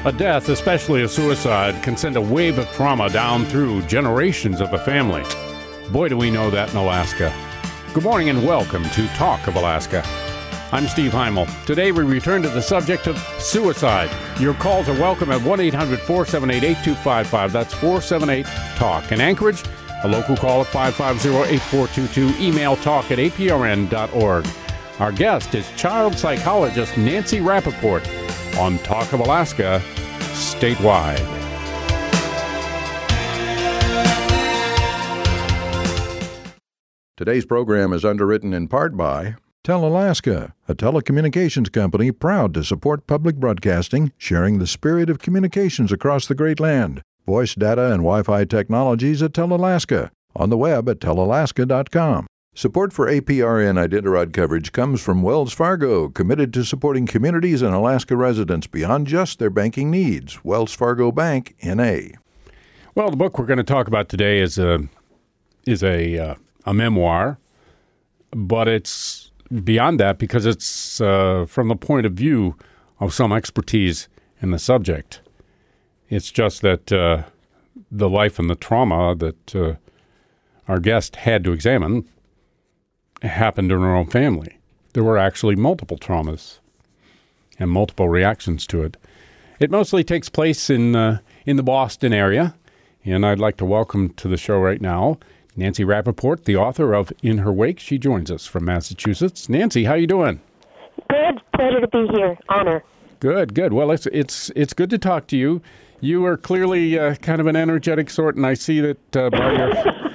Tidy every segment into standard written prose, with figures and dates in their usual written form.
A death, especially a suicide, can send a wave of trauma down through generations of a family. Boy, do we know that in Alaska. Good morning and welcome to Talk of Alaska. I'm Steve Heimel. Today we return to the subject of suicide. Your calls are welcome at 1-800-478-8255. That's 478-TALK. In Anchorage, a local call at 550-8422. Email talk@aprn.org. Our guest is child psychologist Nancy Rappaport on Talk of Alaska statewide. Today's program is underwritten in part by TelAlaska, a telecommunications company proud to support public broadcasting, sharing the spirit of communications across the Great Land. Voice data and Wi-Fi technologies at TelAlaska. On the web at telalaska.com. Support for APRN Iditarod coverage comes from Wells Fargo, committed to supporting communities and Alaska residents beyond just their banking needs. Wells Fargo Bank, N.A. Well, the book we're going to talk about today is a memoir, but it's beyond that because it's from the point of view of some expertise in the subject. It's just that the life and the trauma that our guest had to examine happened in her own family. There were actually multiple traumas and multiple reactions to it. It mostly takes place in the Boston area, and I'd like to welcome to the show right now Nancy Rappaport, the author of In Her Wake. She joins us from Massachusetts. Nancy, how you doing? Good. Pleasure to be here. Honor. Good. Well, it's good to talk to you. You are clearly kind of an energetic sort, and I see that by your...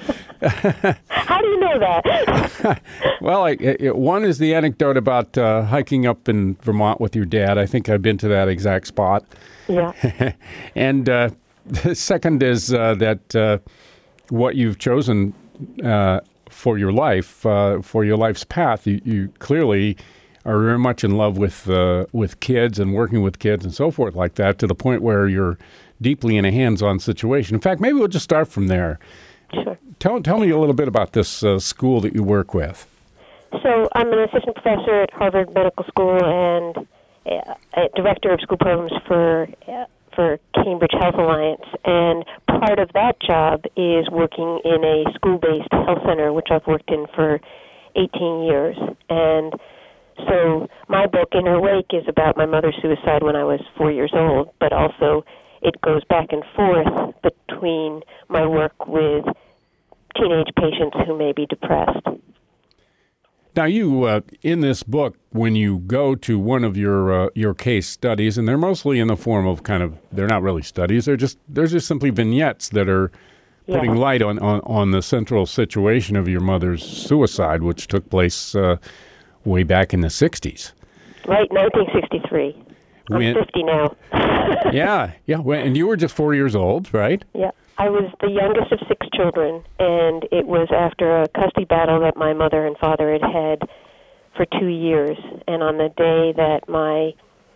How do you know that? Well, one is the anecdote about hiking up in Vermont with your dad. I think I've been to that exact spot. Yeah. And the second is that what you've chosen for your life, for your life's path, you clearly are very much in love with kids and working with kids and so forth like that, to the point where you're deeply in a hands-on situation. In fact, maybe we'll just start from there. Sure. Tell me a little bit about this school that you work with. So I'm an assistant professor at Harvard Medical School and a director of school programs for Cambridge Health Alliance. And part of that job is working in a school-based health center, which I've worked in for 18 years. And so my book, In Her Wake, is about my mother's suicide when I was 4 years old, but also it goes back and forth between my work with teenage patients who may be depressed. Now, you in this book, when you go to one of your case studies, and they're mostly in the form of they're not really studies, they're just simply vignettes that are putting light on the central situation of your mother's suicide, which took place way back in the 60s. Right, 1963. I'm 50 now. Yeah. And you were just 4 years old, right? Yeah. I was the youngest of 6 children, and it was after a custody battle that my mother and father had for 2 years. And on the day that my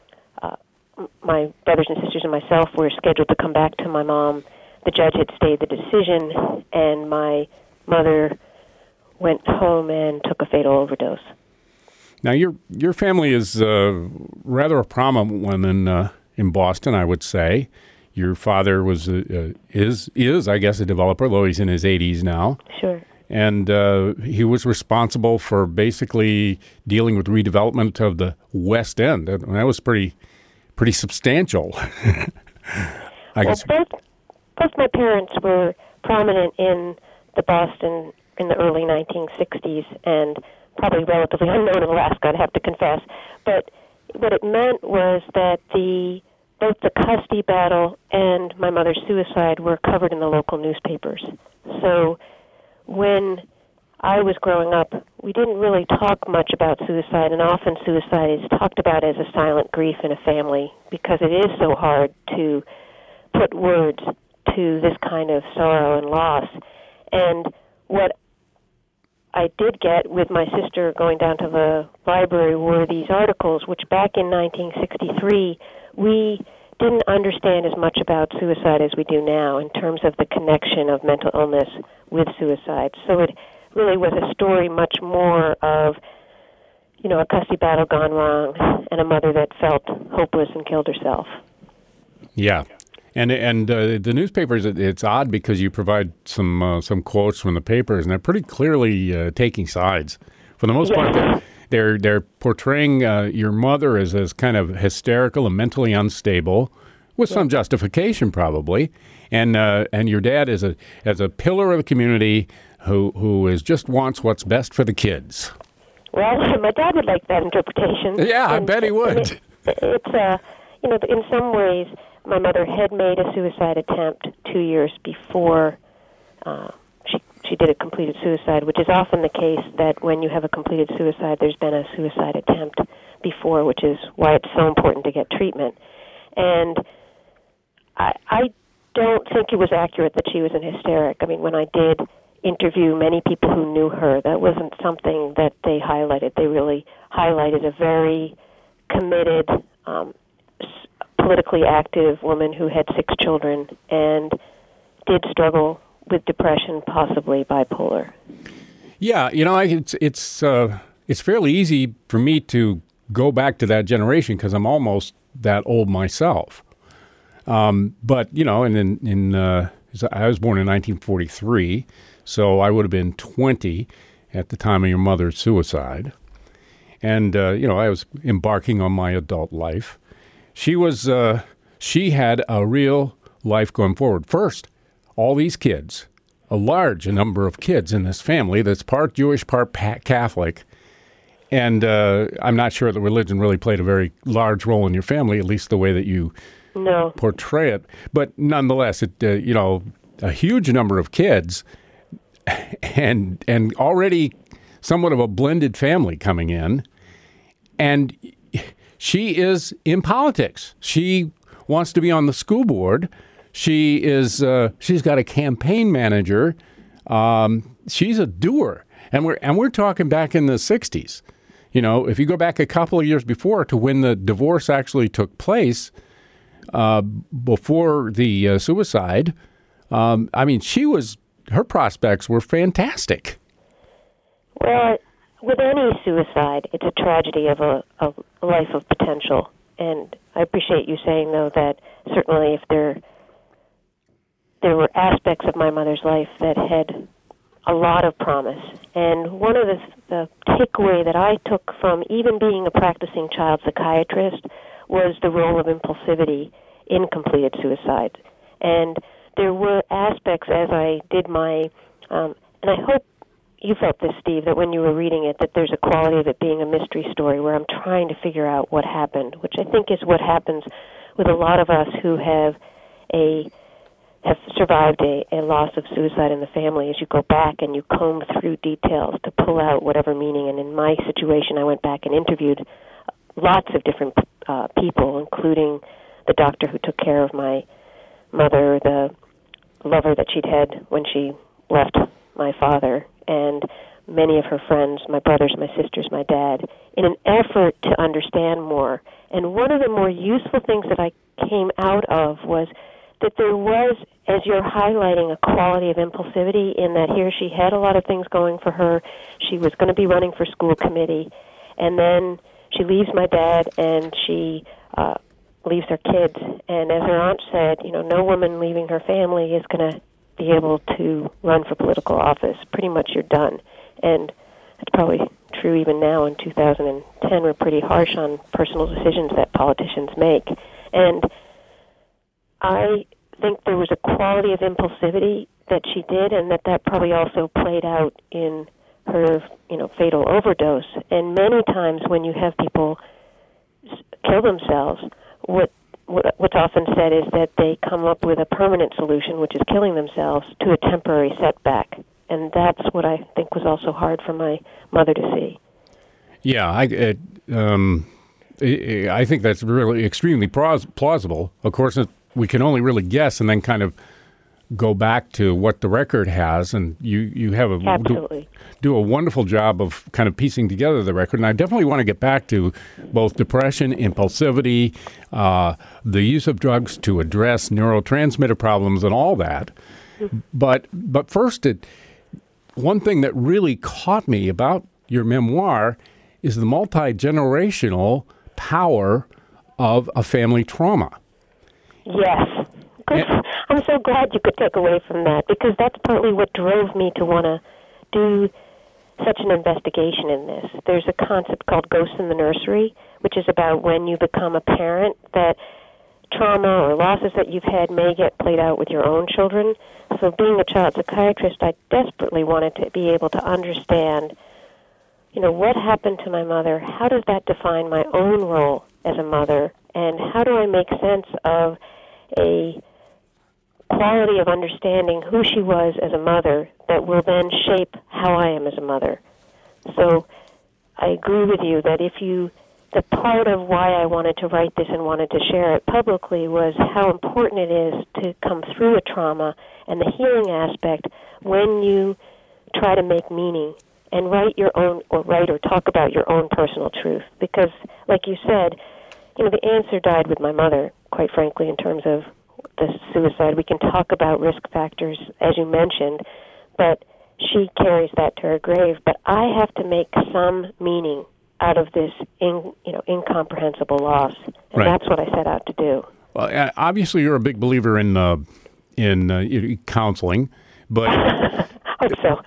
brothers and sisters and myself were scheduled to come back to my mom, the judge had stayed the decision, and my mother went home and took a fatal overdose. Now, your family is rather a prominent one in Boston, I would say. Your father is, I guess, a developer, though he's in his 80s now. Sure. And he was responsible for basically dealing with redevelopment of the West End. And that was pretty substantial. I guess. Both my parents were prominent in the Boston in the early 1960s, and probably relatively unknown in Alaska, I'd have to confess. But what it meant was that both the custody battle and my mother's suicide were covered in the local newspapers. So when I was growing up, we didn't really talk much about suicide, and often suicide is talked about as a silent grief in a family because it is so hard to put words to this kind of sorrow and loss. And what I did get with my sister going down to the library were these articles, which back in 1963, we didn't understand as much about suicide as we do now in terms of the connection of mental illness with suicide. So it really was a story much more of, you know, a custody battle gone wrong and a mother that felt hopeless and killed herself. Yeah. And the newspapers, it's odd because you provide some quotes from the papers, and they're pretty clearly taking sides. For the most part, they're portraying your mother as kind of hysterical and mentally unstable, with some justification probably, and your dad as a pillar of the community who just wants what's best for the kids. Well, my dad would like that interpretation. Yeah, I bet he would. It's in some ways, my mother had made a suicide attempt 2 years before she did a completed suicide, which is often the case that when you have a completed suicide, there's been a suicide attempt before, which is why it's so important to get treatment. And I don't think it was accurate that she was an hysteric. I mean, when I did interview many people who knew her, that wasn't something that they highlighted. They really highlighted a very committed, politically active woman who had 6 children and did struggle with depression, possibly bipolar. Yeah, it's fairly easy for me to go back to that generation because I'm almost that old myself. But I was born in 1943, so I would have been 20 at the time of your mother's suicide, and I was embarking on my adult life. She had a real life going forward. First, all these kids, a large number of kids in this family that's part Jewish, part Catholic. And I'm not sure that religion really played a very large role in your family, at least the way that you portray it. But nonetheless, a huge number of kids and already somewhat of a blended family coming in. And she is in politics. She wants to be on the school board. She's got a campaign manager. She's a doer, and we're talking back in the 60s. If you go back a couple of years before to when the divorce actually took place, before the suicide, her prospects were fantastic. Well, with any suicide, it's a tragedy of a life of potential, and I appreciate you saying though that certainly if there were aspects of my mother's life that had a lot of promise. And one of the takeaway that I took from even being a practicing child psychiatrist was the role of impulsivity in completed suicide. And there were aspects as I did my, and I hope you felt this, Steve, that when you were reading it, that there's a quality of it being a mystery story where I'm trying to figure out what happened, which I think is what happens with a lot of us who have survived a loss of suicide in the family, as you go back and you comb through details to pull out whatever meaning. And in my situation, I went back and interviewed lots of different people, including the doctor who took care of my mother, the lover that she'd had when she left my father, and many of her friends, my brothers, my sisters, my dad, in an effort to understand more. And one of the more useful things that I came out of was that there was, as you're highlighting, a quality of impulsivity in that here she had a lot of things going for her. She was going to be running for school committee, and then she leaves my dad and she leaves her kids. And as her aunt said, no woman leaving her family is going to be able to run for political office. Pretty much you're done. And it's probably true even now in 2010. We're pretty harsh on personal decisions that politicians make. And I think there was a quality of impulsivity that she did, and that probably also played out in her, fatal overdose. And many times when you have people kill themselves, what's often said is that they come up with a permanent solution, which is killing themselves, to a temporary setback. And that's what I think was also hard for my mother to see. Yeah, I think that's really extremely plausible. Of course, we can only really guess and then kind of go back to what the record has, and you have do a wonderful job of kind of piecing together the record. And I definitely want to get back to both depression, impulsivity, the use of drugs to address neurotransmitter problems and all that. But first, one thing that really caught me about your memoir is the multi-generational power of a family trauma. Yes. I'm so glad you could take away from that, because that's partly what drove me to want to do such an investigation in this. There's a concept called Ghosts in the Nursery, which is about when you become a parent, that trauma or losses that you've had may get played out with your own children. So being a child psychiatrist, I desperately wanted to be able to understand, what happened to my mother? How does that define my own role as a mother? And how do I make sense of a quality of understanding who she was as a mother that will then shape how I am as a mother? So I agree with you that the part of why I wanted to write this and wanted to share it publicly was how important it is to come through a trauma and the healing aspect when you try to make meaning and write or talk about your own personal truth. Because, like you said, the answer died with my mother, quite frankly, in terms of the suicide. We can talk about risk factors, as you mentioned, but she carries that to her grave. But I have to make some meaning out of this incomprehensible loss, and Right. that's what I set out to do. Well, obviously, you're a big believer in counseling, but Hope so.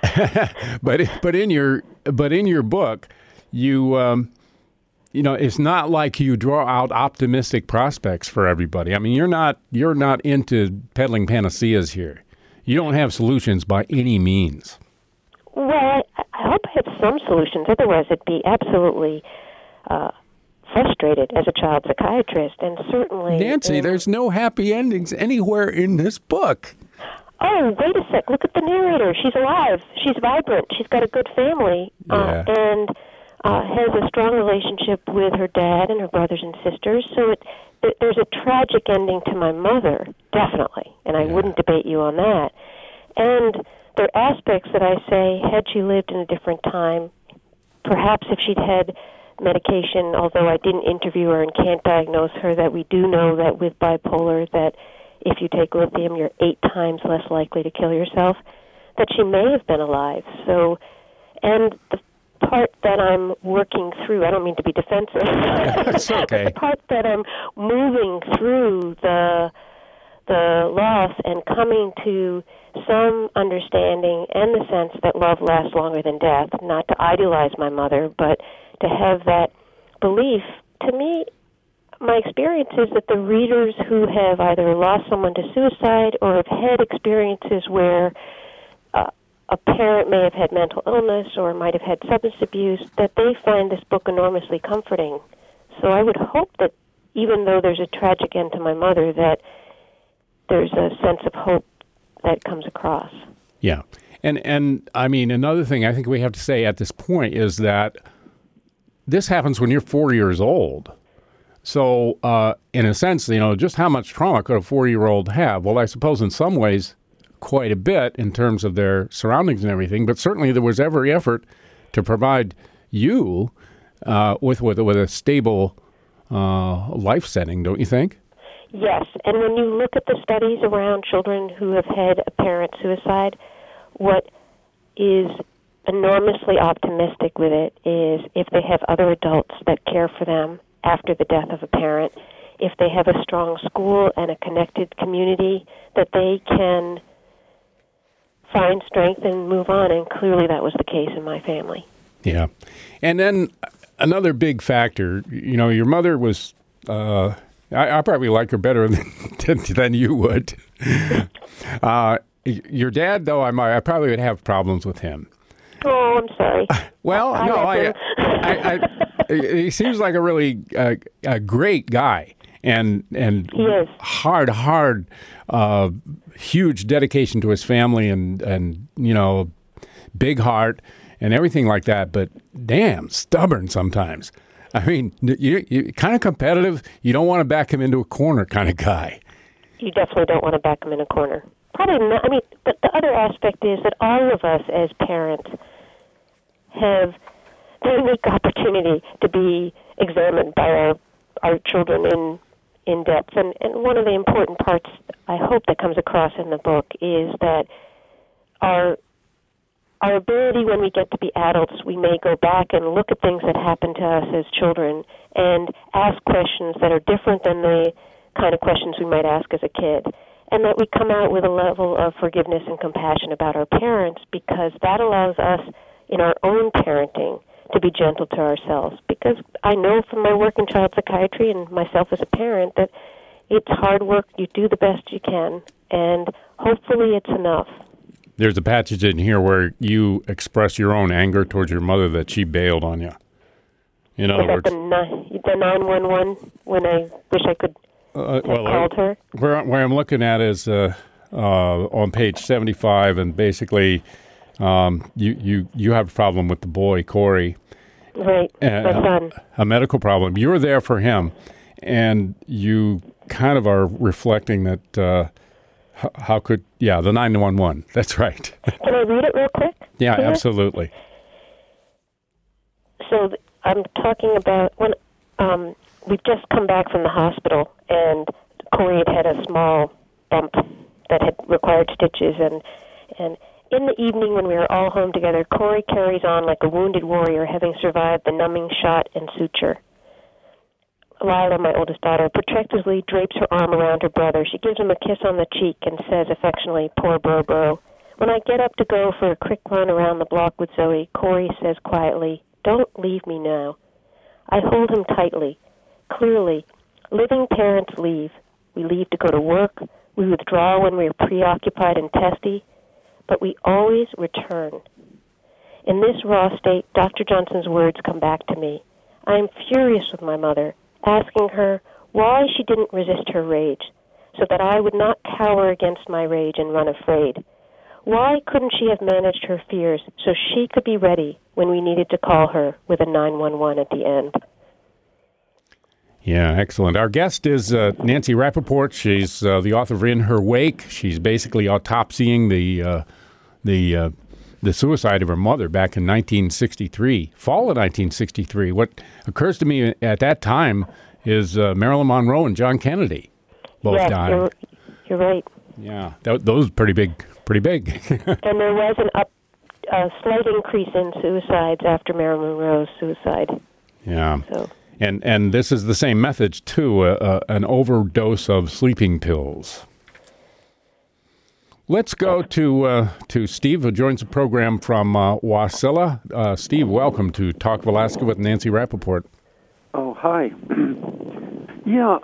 but in your book, you it's not like you draw out optimistic prospects for everybody. I mean, you're not into peddling panaceas here. You don't have solutions by any means. Well, I hope I have some solutions. Otherwise, I'd be absolutely frustrated as a child psychiatrist, and certainly... Nancy, there's no happy endings anywhere in this book. Oh, wait a sec. Look at the narrator. She's alive. She's vibrant. She's got a good family. Yeah. And has a strong relationship with her dad and her brothers and sisters. So there's a tragic ending to my mother, definitely. And I wouldn't debate you on that. And there are aspects that I say, had she lived in a different time, perhaps if she'd had medication, although I didn't interview her and can't diagnose her, that we do know that with bipolar, that if you take lithium, you're 8 times less likely to kill yourself, that she may have been alive. So, and the part that I'm working through, I don't mean to be defensive, That's okay. the part that I'm moving through the loss and coming to some understanding and the sense that love lasts longer than death, not to idealize my mother, but to have that belief. To me, my experience is that the readers who have either lost someone to suicide or have had experiences where a parent may have had mental illness or might have had substance abuse, that they find this book enormously comforting. So I would hope that even though there's a tragic end to my mother, that there's a sense of hope that comes across. Yeah. And I mean, another thing I think we have to say at this point is that this happens when you're 4 years old. So in a sense, just how much trauma could a 4-year-old have? Well, I suppose in some ways quite a bit in terms of their surroundings and everything, but certainly there was every effort to provide you with a stable life setting, don't you think? Yes, and when you look at the studies around children who have had a parent suicide, what is enormously optimistic with it is if they have other adults that care for them after the death of a parent, if they have a strong school and a connected community, that they can find strength and move on, and clearly that was the case in my family. Yeah. And then another big factor, your mother was, I probably like her better than you would. Your dad, though, I probably would have problems with him. Oh, I'm sorry. Well, he seems like a really a great guy, and he is. hard, huge dedication to his family, and big heart and everything like that. But damn, stubborn sometimes. I mean, you kind of competitive. You don't want to back him into a corner, kind of guy. You definitely don't want to back him in a corner. Probably not. I mean, but the other aspect is that all of us as parents have the unique opportunity to be examined by our children in depth. And one of the important parts, I hope, that comes across in the book is that our ability when we get to be adults, we may go back and look at things that happened to us as children and ask questions that are different than the kind of questions we might ask as a kid, and that we come out with a level of forgiveness and compassion about our parents, because that allows us in our own parenting to be gentle to ourselves. Because I know from my work in child psychiatry and myself as a parent that it's hard work. You do the best you can, and hopefully it's enough. There's a passage in here where you express your own anger towards your mother that she bailed on you. In other words, the 911 when I wish I could have called her. Where I'm looking at is on page 75, and basically you have a problem with the boy Corey, right? My son, a medical problem. You're there for him, and you kind of are reflecting that. How could the 911? That's right. Can I read it real quick? Yeah, absolutely. So I'm talking about when we've just come back from the hospital, and Corey had a small bump that had required stitches, and in the evening when we were all home together, Corey carries on like a wounded warrior, having survived the numbing shot and suture. Lila, my oldest daughter, protectively drapes her arm around her brother. She gives him a kiss on the cheek and says affectionately, "Poor bro." When I get up to go for a quick run around the block with Zoe, Corey says quietly, "Don't leave me now." I hold him tightly. Clearly, living parents leave. We leave to go to work. We withdraw when we are preoccupied and testy. But we always return. In this raw state, Dr. Johnson's words come back to me. I am furious with my mother, asking her why she didn't resist her rage, so that I would not cower against my rage and run afraid. Why couldn't she have managed her fears so she could be ready when we needed to call her with a 911 at the end? Yeah, excellent. Our guest is Nancy Rappaport. She's the author of In Her Wake. She's basically autopsying the suicide of her mother back in 1963, fall of 1963. What occurs to me at that time is Marilyn Monroe and John Kennedy both died. You're right. Yeah, those pretty big. And there was a slight increase in suicides after Marilyn Monroe's suicide. Yeah. So. And this is the same message, too, an overdose of sleeping pills. Let's go to Steve, who joins the program from Wasilla. Steve, welcome to Talk of Alaska with Nancy Rappaport. Oh, hi. Yeah,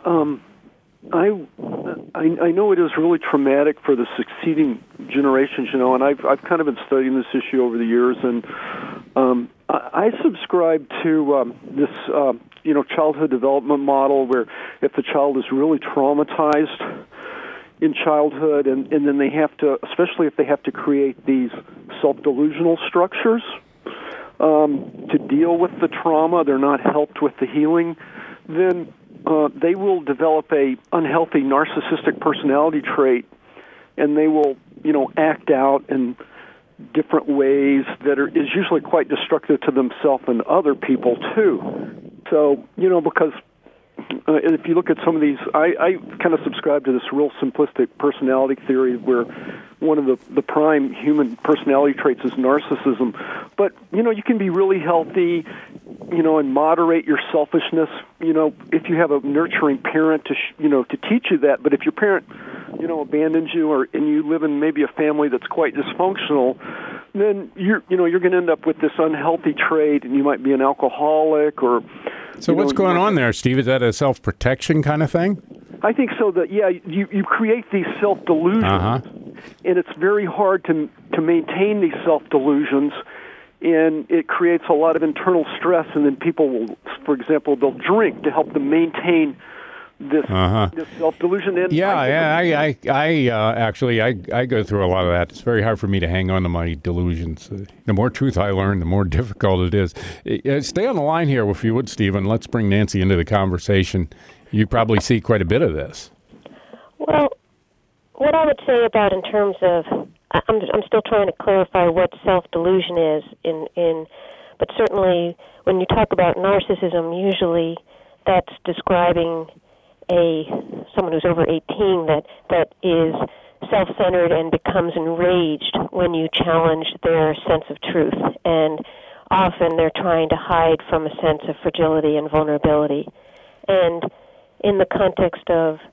I know it is really traumatic for the succeeding generations, and I've kind of been studying this issue over the years, and I subscribe to this childhood development model where if the child is really traumatized in childhood, and then they have to, especially if they have to create these self-delusional structures to deal with the trauma, they're not helped with the healing, then they will develop a unhealthy narcissistic personality trait, and they will, act out in different ways that is usually quite destructive to themselves and other people too. So, because if you look at some of these, I kind of subscribe to this real simplistic personality theory where one of the prime human personality traits is narcissism. But, you can be really healthy, and moderate your selfishness, if you have a nurturing parent to teach you that. But if your parent, abandons you and you live in maybe a family that's quite dysfunctional, then you're going to end up with this unhealthy trait, and you might be an alcoholic or... So what's going on there, Steve? Is that a self-protection kind of thing? I think so. That you create these self-delusions, and it's very hard to maintain these self-delusions, and it creates a lot of internal stress. And then people will, for example, they'll drink to help them maintain this self-delusion. And I go through a lot of that. It's very hard for me to hang on to my delusions. The more truth I learn, the more difficult it is. Stay on the line here, if you would, Stephen. Let's bring Nancy into the conversation. You probably see quite a bit of this. Well, what I would say about in terms of, I'm still trying to clarify what self-delusion is, but certainly when you talk about narcissism, usually that's describing someone who's over 18 that is self-centered and becomes enraged when you challenge their sense of truth. And often they're trying to hide from a sense of fragility and vulnerability. And in the context of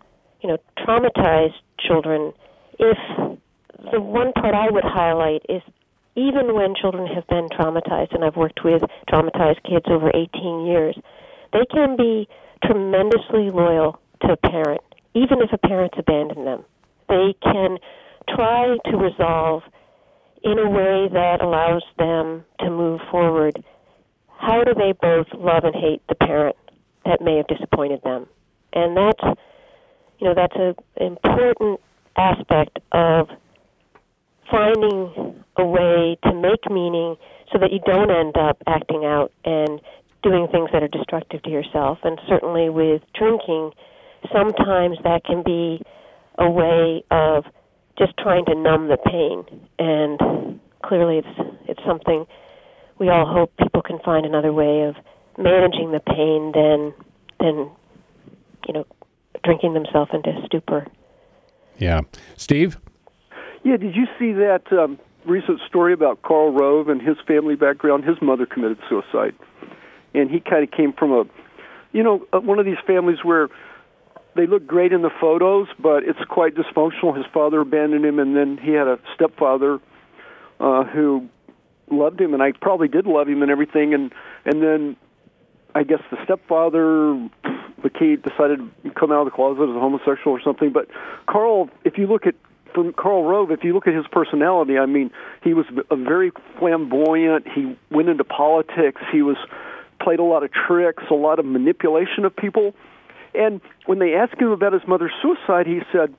traumatized children, if the one part I would highlight is even when children have been traumatized, and I've worked with traumatized kids over 18 years, they can be tremendously loyal to a parent, even if a parent's abandoned them. They can try to resolve in a way that allows them to move forward. How do they both love and hate the parent that may have disappointed them? And that's an important aspect of finding a way to make meaning so that you don't end up acting out and doing things that are destructive to yourself. And certainly with drinking, sometimes that can be a way of just trying to numb the pain. And clearly it's something we all hope people can find another way of managing the pain than drinking themselves into stupor. Yeah. Steve? Yeah, did you see that recent story about Karl Rove and his family background? His mother committed suicide. And he kind of came from one of these families where they look great in the photos, but it's quite dysfunctional. His father abandoned him, and then he had a stepfather who loved him, and I probably did love him and everything. And then I guess the stepfather decided to come out of the closet as a homosexual or something. But Karl, from Karl Rove, if you look at his personality, I mean, he was a very flamboyant. He went into politics. He played a lot of tricks, a lot of manipulation of people. And when they asked him about his mother's suicide, he said,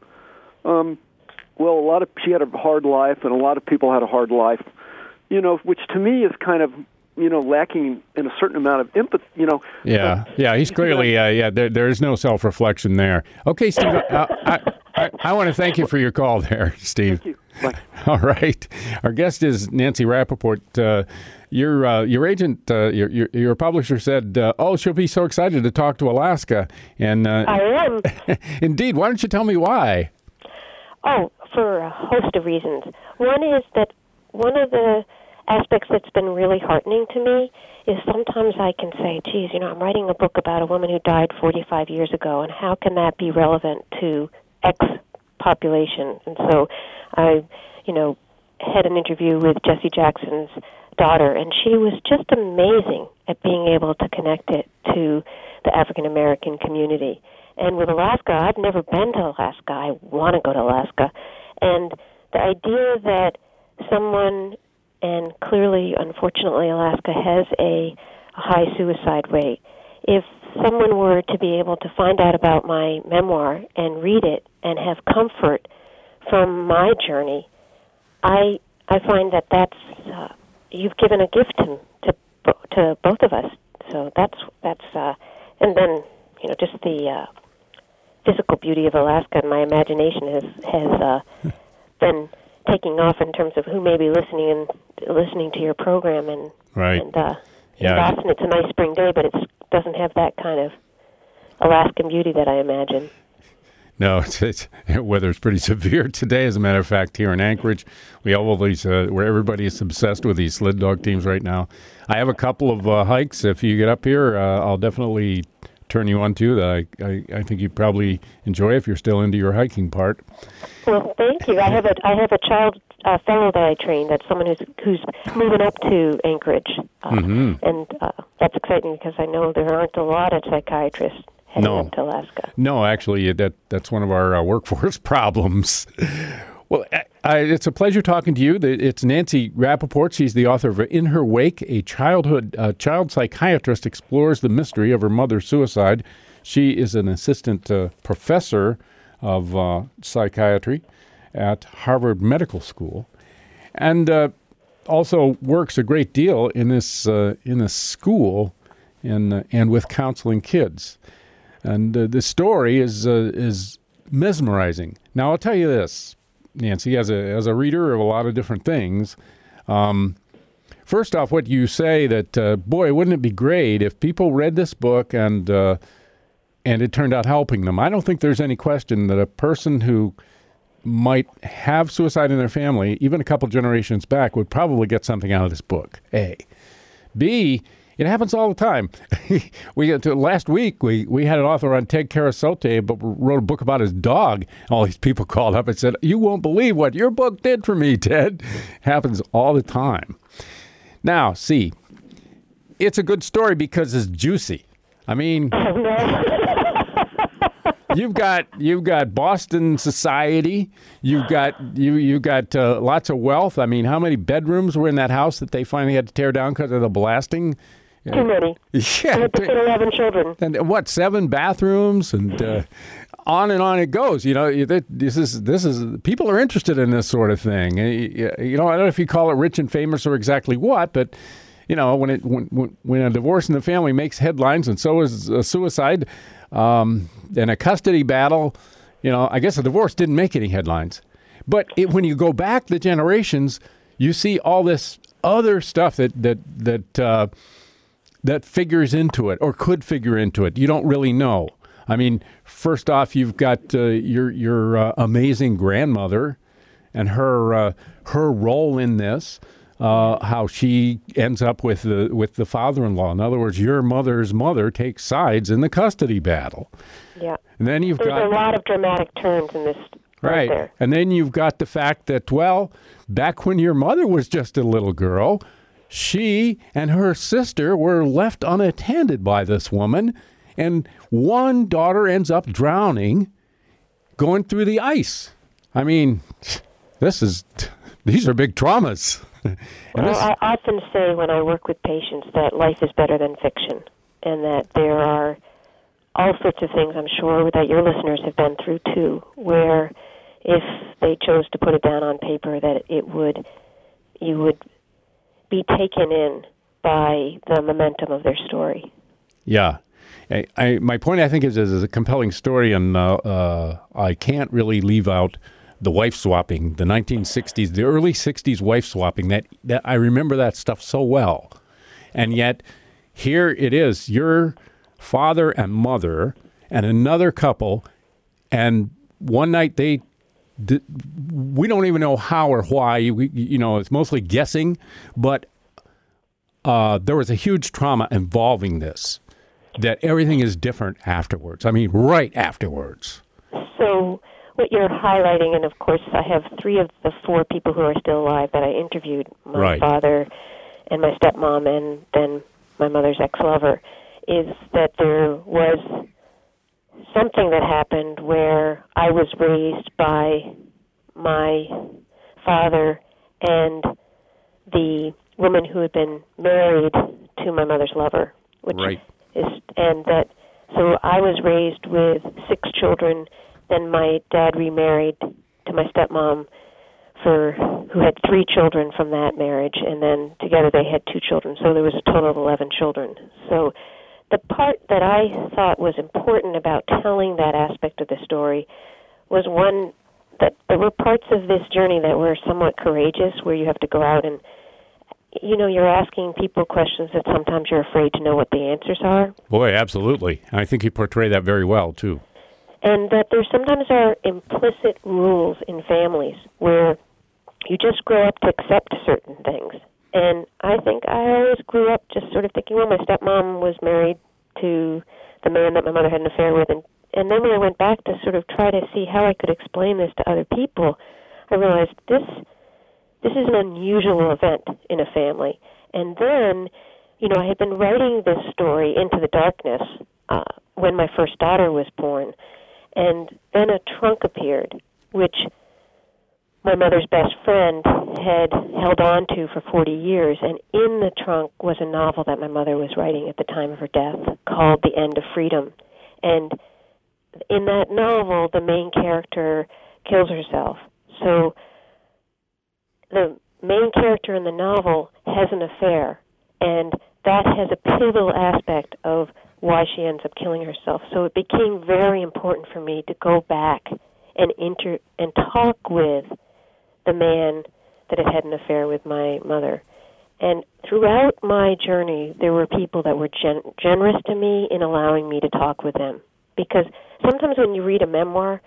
she had a hard life, and a lot of people had a hard life, which to me is kind of, lacking in a certain amount of empathy, Yeah, he's clearly, there is no self-reflection there. Okay, Steve, I want to thank you for your call there, Steve. Thank you. Bye. All right. Our guest is Nancy Rappaport. Your agent, your publisher said, she'll be so excited to talk to Alaska. And I am. Indeed. Why don't you tell me why? Oh, for a host of reasons. One is that one of the aspects that's been really heartening to me is sometimes I can say, geez, I'm writing a book about a woman who died 45 years ago, and how can that be relevant to X population? And so I, had an interview with Jesse Jackson's daughter, and she was just amazing at being able to connect it to the African American community. And with Alaska, I've never been to Alaska. I want to go to Alaska. And the idea that someone, and clearly, unfortunately, Alaska has a high suicide rate. If someone were to be able to find out about my memoir and read it and have comfort from my journey, I find that that's you've given a gift to both of us. So that's and then just the physical beauty of Alaska, and my imagination has been taking off in terms of who may be listening to your program, and right. In Boston it's a nice spring day, but it doesn't have that kind of Alaskan beauty that I imagine. No, it's weather's pretty severe today. As a matter of fact, here in Anchorage, we have all these where everybody is obsessed with these sled dog teams right now. I have a couple of hikes. If you get up here, I'll definitely turn you on to that. I think you'd probably enjoy if you're still into your hiking part. Well, thank you. I have a child fellow that I train. That's someone who's moving up to Anchorage, and that's exciting because I know there aren't a lot of psychiatrists heading up to Alaska. No, actually, that's one of our workforce problems. Well, it's a pleasure talking to you. It's Nancy Rappaport. She's the author of In Her Wake, a child psychiatrist explores the mystery of her mother's suicide. She is an assistant professor of psychiatry at Harvard Medical School, and also works a great deal in this school and with counseling kids. And the story is mesmerizing. Now, I'll tell you this, Nancy, as a reader of a lot of different things. First off, what you say that, boy, wouldn't it be great if people read this book and it turned out helping them. I don't think there's any question that a person who might have suicide in their family, even a couple generations back, would probably get something out of this book, A. B, It happens all the time. Last week, we had an author on, Ted Karasote, but wrote a book about his dog. All these people called up and said, "You won't believe what your book did for me, Ted." Happens all the time. Now, see, it's a good story because it's juicy. I mean, you've got Boston society. You've got lots of wealth. I mean, how many bedrooms were in that house that they finally had to tear down because of the blasting? Too many. Yeah. I had to fit 11 children. And what, 7 bathrooms, and on it goes. You know, this is people are interested in this sort of thing. You know, I don't know if you call it rich and famous or exactly what, but you know, when a divorce in the family makes headlines, and so is a suicide, and a custody battle, you know, I guess a divorce didn't make any headlines. But when you go back the generations, you see all this other stuff that figures into it or could figure into it. You don't really know. I mean, first off, you've got your amazing grandmother and her role in this. How she ends up with the father-in-law. In other words, your mother's mother takes sides in the custody battle. Yeah. And then there's a lot of dramatic turns in this. Right. There. And then you've got the fact that, well, back when your mother was just a little girl, she and her sister were left unattended by this woman, and one daughter ends up drowning, going through the ice. I mean, these are big traumas. I often say when I work with patients that life is better than fiction, and that there are all sorts of things, I'm sure, that your listeners have been through too, where if they chose to put it down on paper, that you would be taken in by the momentum of their story. Yeah. My point, I think, is a compelling story, and I can't really leave out the wife swapping, the 1960s, the early 60s wife swapping. That I remember that stuff so well. And yet, here it is, your father and mother and another couple, and one night we don't even know how or why. It's mostly guessing, but there was a huge trauma involving this, that everything is different afterwards. I mean, right afterwards. So what you're highlighting, and of course I have 3 of the 4 people who are still alive that I interviewed, my father and my stepmom and then my mother's ex-lover, is that there was something that happened where I was raised by my father and the woman who had been married to my mother's lover, which so I was raised with 6 children. Then my dad remarried to my stepmom, who had 3 children from that marriage, and then together they had 2 children. So there was a total of 11 children. So the part that I thought was important about telling that aspect of the story was one that there were parts of this journey that were somewhat courageous, where you have to go out and, you're asking people questions that sometimes you're afraid to know what the answers are. Boy, absolutely. I think you portray that very well, too. And that there sometimes are implicit rules in families where you just grow up to accept certain things. And I think I always grew up just sort of thinking, well, my stepmom was married to the man that my mother had an affair with. And then when I went back to sort of try to see how I could explain this to other people, I realized this is an unusual event in a family. And then, I had been writing this story into the darkness when my first daughter was born. And then a trunk appeared, which my mother's best friend had held on to for 40 years. And in the trunk was a novel that my mother was writing at the time of her death called The End of Freedom. And in that novel, the main character kills herself. So the main character in the novel has an affair, and that has a pivotal aspect of why she ends up killing herself. So it became very important for me to go back and talk with the man that had an affair with my mother. And throughout my journey, there were people that were generous to me in allowing me to talk with them. Because sometimes when you read a memoir,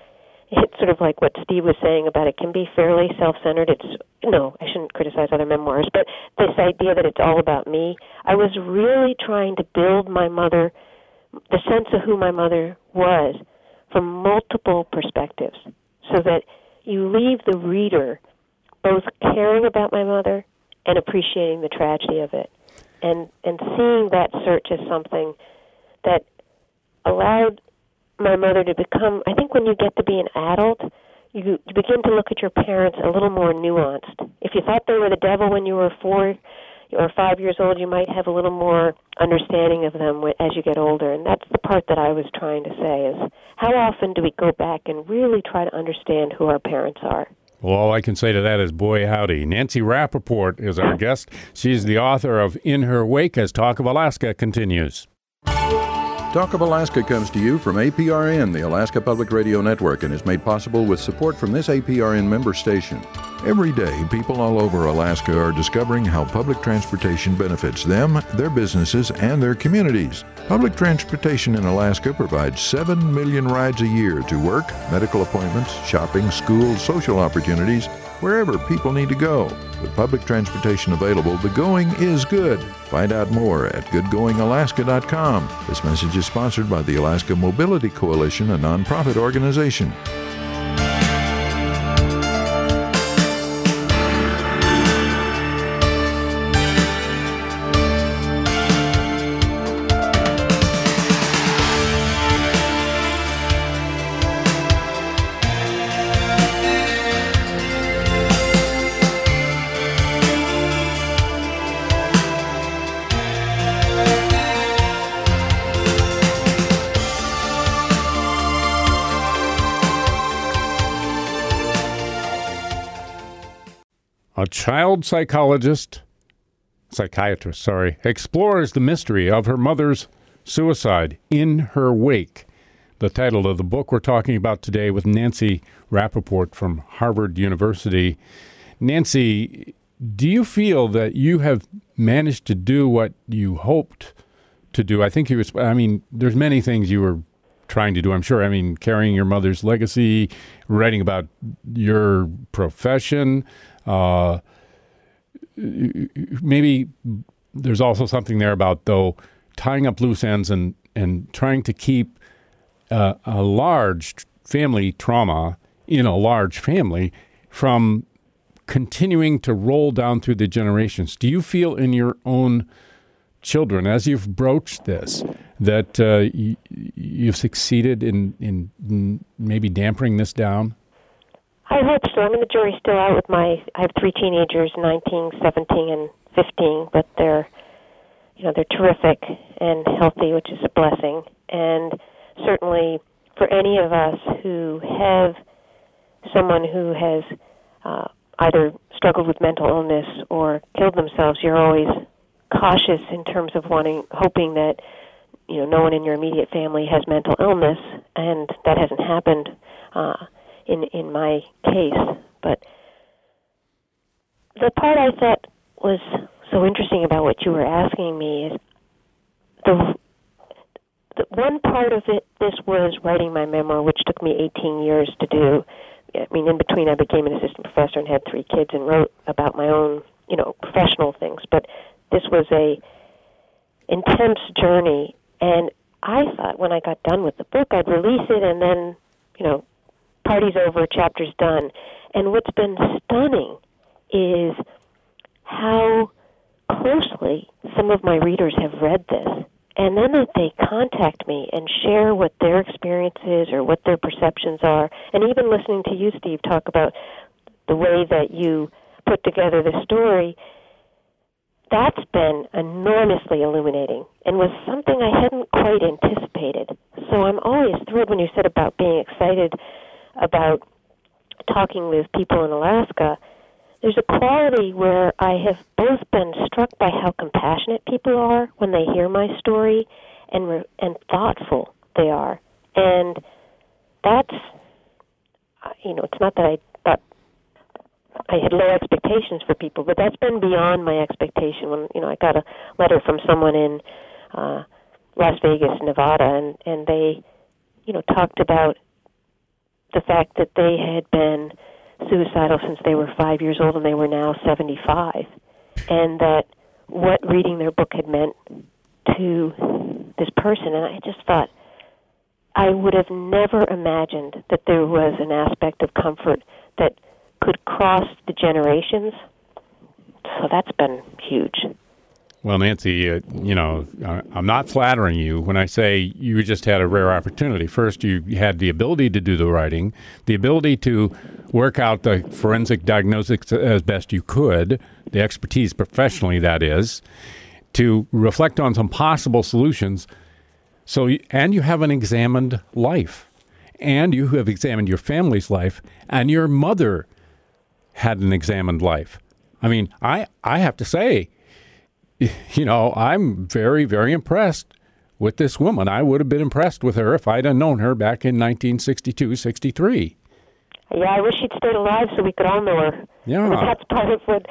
it's sort of like what Steve was saying about it can be fairly self-centered. I shouldn't criticize other memoirs, but this idea that it's all about me, I was really trying to build my mother, the sense of who my mother was, from multiple perspectives, so that you leave the reader both caring about my mother and appreciating the tragedy of it, and seeing that search as something that allowed my mother to become, I think when you get to be an adult, you begin to look at your parents a little more nuanced. If you thought they were the devil when you were 4 or 5 years old, you might have a little more understanding of them as you get older. And that's the part that I was trying to say, is how often do we go back and really try to understand who our parents are? Well, all I can say to that is, boy, howdy. Nancy Rappaport is our guest. She's the author of In Her Wake as Talk of Alaska continues. Talk of Alaska comes to you from APRN, the Alaska Public Radio Network, and is made possible with support from this APRN member station. Every day, people all over Alaska are discovering how public transportation benefits them, their businesses, and their communities. Public transportation in Alaska provides 7 million rides a year to work, medical appointments, shopping, school, social opportunities, wherever people need to go. With public transportation available, the going is good. Find out more at goodgoingalaska.com. This message is sponsored by the Alaska Mobility Coalition, a nonprofit organization. A child psychiatrist, explores the mystery of her mother's suicide in her wake. The title of the book we're talking about today with Nancy Rappaport from Harvard University. Nancy, do you feel that you have managed to do what you hoped to do? There's many things you were trying to do, I'm sure. Carrying your mother's legacy, writing about your profession. Maybe there's also something there about, though, tying up loose ends and trying to keep a large family trauma in a large family from continuing to roll down through the generations. Do you feel in your own children, as you've broached this, that you've succeeded in maybe dampening this down? I hope so. The jury's still out with I have 3 teenagers, 19, 17, and 15, but they're terrific and healthy, which is a blessing. And certainly for any of us who have someone who has either struggled with mental illness or killed themselves, you're always cautious in terms of hoping that no one in your immediate family has mental illness, and that hasn't happened in my case. But the part I thought was so interesting about what you were asking me is the one part of it. This was writing my memoir, which took me 18 years to do. In between, I became an assistant professor and had 3 kids and wrote about my own, professional things. But this was a intense journey, and I thought when I got done with the book, I'd release it and then, party's over, chapter's done. And what's been stunning is how closely some of my readers have read this. And then that they contact me and share what their experience is or what their perceptions are. And even listening to you, Steve, talk about the way that you put together the story, that's been enormously illuminating and was something I hadn't quite anticipated. So I'm always thrilled when you said about being excited about talking with people in Alaska. There's a quality where I have both been struck by how compassionate people are when they hear my story and thoughtful they are. And that's, it's not that I thought I had low expectations for people, but that's been beyond my expectation. When, I got a letter from someone in Las Vegas, Nevada, and they, talked about the fact that they had been suicidal since they were 5 years old and they were now 75, and that what reading their book had meant to this person. And I just thought, I would have never imagined that there was an aspect of comfort that could cross the generations. So that's been huge. Well, Nancy, I'm not flattering you when I say you just had a rare opportunity. First, you had the ability to do the writing, the ability to work out the forensic diagnostics as best you could, the expertise professionally, that is, to reflect on some possible solutions. And you have an examined life, and you have examined your family's life, and your mother had an examined life. I mean, I have to say, I'm very, very impressed with this woman. I would have been impressed with her if I'd have known her back in 1962, 63. Yeah, I wish she'd stayed alive so we could all know her. Yeah. But that's part of what,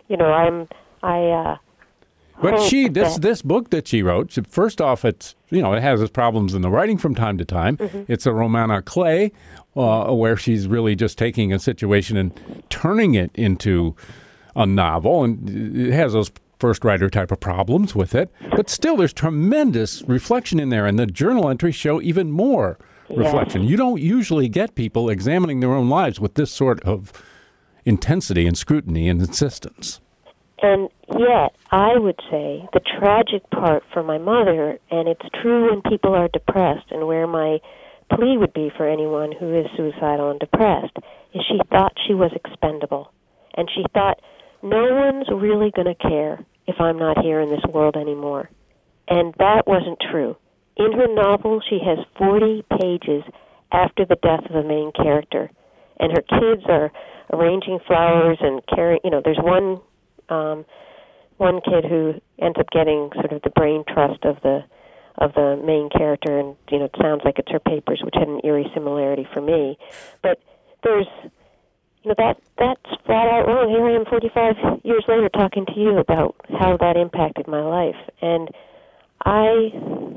But this book that she wrote, first off, it has its problems in the writing from time to time. Mm-hmm. It's a roman à clef, where she's really just taking a situation and turning it into a novel, and it has those first writer type of problems with it. But still, there's tremendous reflection in there, and the journal entries show even more reflection. You don't usually get people examining their own lives with this sort of intensity and scrutiny and insistence. And yet, I would say the tragic part for my mother, and it's true when people are depressed, and where my plea would be for anyone who is suicidal and depressed, is she thought she was expendable. And she thought, no one's really going to care if I'm not here in this world anymore. And that wasn't true. In her novel, she has 40 pages after the death of the main character, and her kids are arranging flowers and carrying, there's one kid who ends up getting sort of the brain trust of the main character, and it sounds like it's her papers, which had an eerie similarity for me. But there's that's flat out wrong. Here I am 45 years later talking to you about how that impacted my life. And I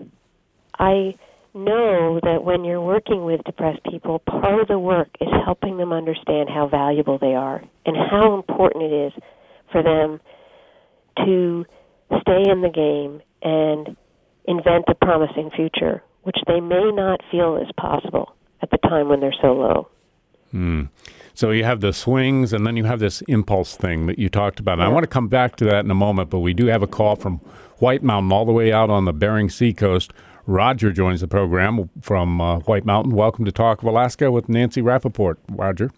know that when you're working with depressed people, part of the work is helping them understand how valuable they are and how important it is for them to stay in the game and invent a promising future, which they may not feel is possible at the time when they're so low. So you have the swings, and then you have this impulse thing that you talked about. And I want to come back to that in a moment, but we do have a call from White Mountain all the way out on the Bering Sea coast. Roger joins the program from White Mountain. Welcome to Talk of Alaska with Nancy Rappaport. Roger.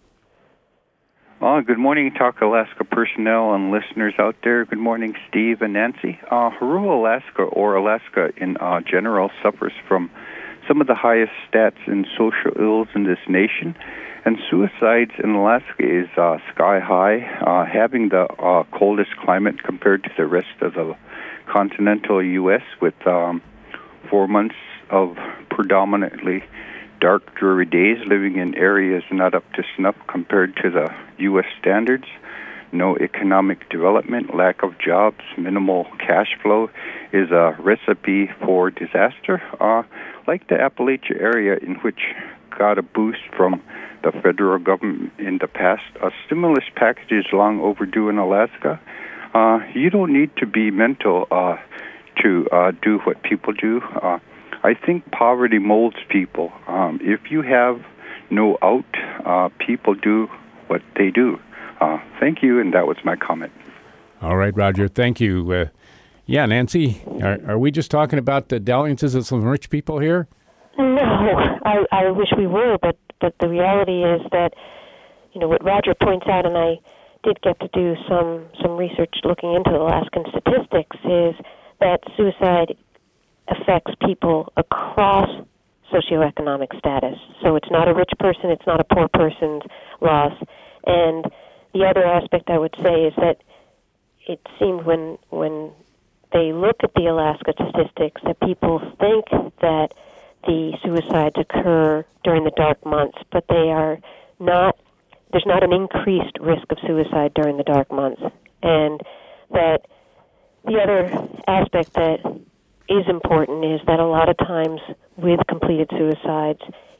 Good morning, Talk Alaska personnel and listeners out there. Good morning, Steve and Nancy. Rural Alaska, or Alaska in general, suffers from some of the highest stats in social ills in this nation. And suicides in Alaska is sky high, having the coldest climate compared to the rest of the continental U.S., with 4 months of predominantly dark, dreary days, living in areas not up to snuff compared to the U.S. standards. No economic development, lack of jobs, minimal cash flow is a recipe for disaster. Like the Appalachia area, in which got a boost from the federal government in the past. A stimulus package is long overdue in Alaska. You don't need to be mental to do what people do. I think poverty molds people. If you have no out, people do what they do. Thank you, and that was my comment. All right, Roger. Thank you. Nancy, are we just talking about the dalliances of some rich people here? No, I wish we were, but the reality is that, what Roger points out, and I did get to do some research looking into Alaskan statistics, is that suicide affects people across socioeconomic status. So it's not a rich person, it's not a poor person's loss. And the other aspect I would say is that it seemed when they look at the Alaska statistics that people think that the suicides occur during the dark months, but they are not. There's not an increased risk of suicide during the dark months. And that the other aspect that is important is that a lot of times with completed suicides,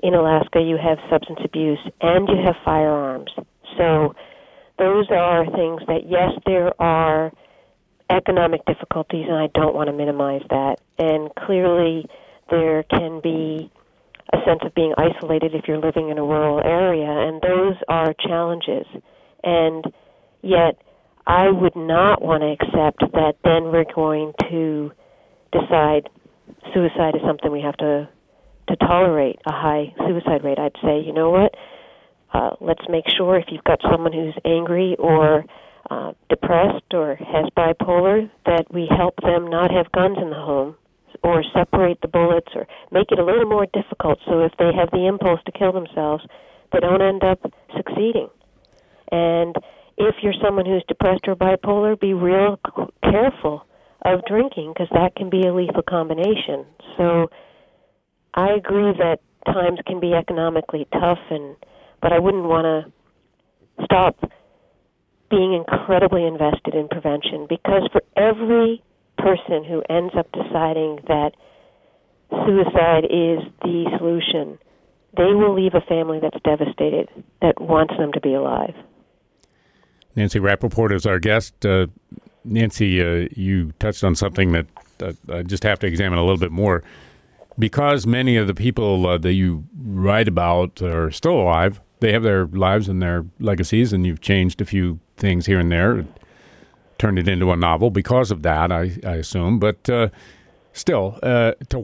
in Alaska you have substance abuse and you have firearms. So those are things that, yes, there are economic difficulties, and I don't want to minimize that. And clearly there can be a sense of being isolated if you're living in a rural area, and those are challenges. And yet I would not want to accept that then we're going to decide suicide is something we have to tolerate, a high suicide rate. I'd say, you know what, let's make sure if you've got someone who's angry or depressed or has bipolar, that we help them not have guns in the home or separate the bullets or make it a little more difficult so if they have the impulse to kill themselves, they don't end up succeeding. And if you're someone who's depressed or bipolar, be real careful of drinking because that can be a lethal combination. So I agree that times can be economically tough, but I wouldn't want to stop being incredibly invested in prevention, because for every person who ends up deciding that suicide is the solution, they will leave a family that's devastated, that wants them to be alive. Nancy Rappaport is our guest. Nancy, you touched on something that I just have to examine a little bit more. Because many of the people that you write about are still alive, they have their lives and their legacies, and you've changed a few things here and there, turned it into a novel because of that, I assume. But still, to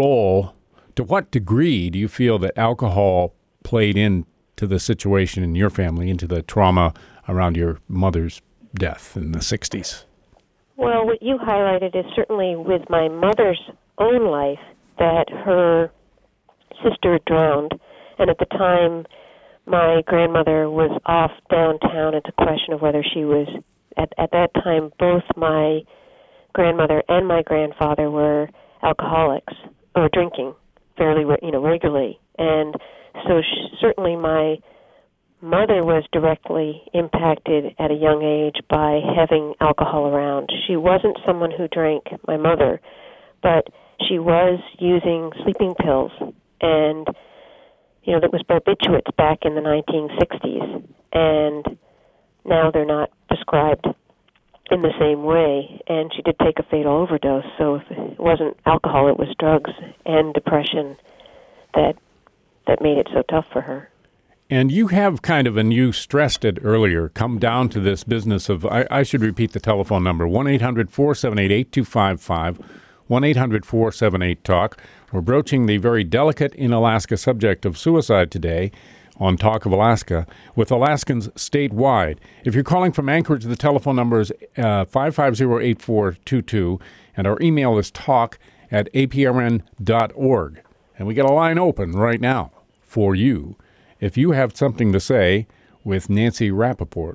what degree do you feel that alcohol played into the situation in your family, into the trauma around your mother's death in the 60s? Well, what you highlighted is certainly with my mother's own life, that her sister drowned, and at the time my grandmother was off downtown. It's a question of whether she was, at that time, both my grandmother and my grandfather were alcoholics, or drinking fairly regularly. And so certainly my mother was directly impacted at a young age by having alcohol around. She wasn't someone who drank, my mother, but she was using sleeping pills, and that was barbiturates back in the 1960s, and now they're not prescribed in the same way, and she did take a fatal overdose. So if it wasn't alcohol, it was drugs and depression that made it so tough for her. And you have and you stressed it earlier, come down to this business of, I should repeat the telephone number, 1-800-478-8255, 1-800-478-TALK. We're broaching the very delicate in Alaska subject of suicide today on Talk of Alaska with Alaskans statewide. If you're calling from Anchorage, the telephone number is 550-8422, and our email is talk@aprn.org. And we got a line open right now for you if you have something to say with Nancy Rappaport.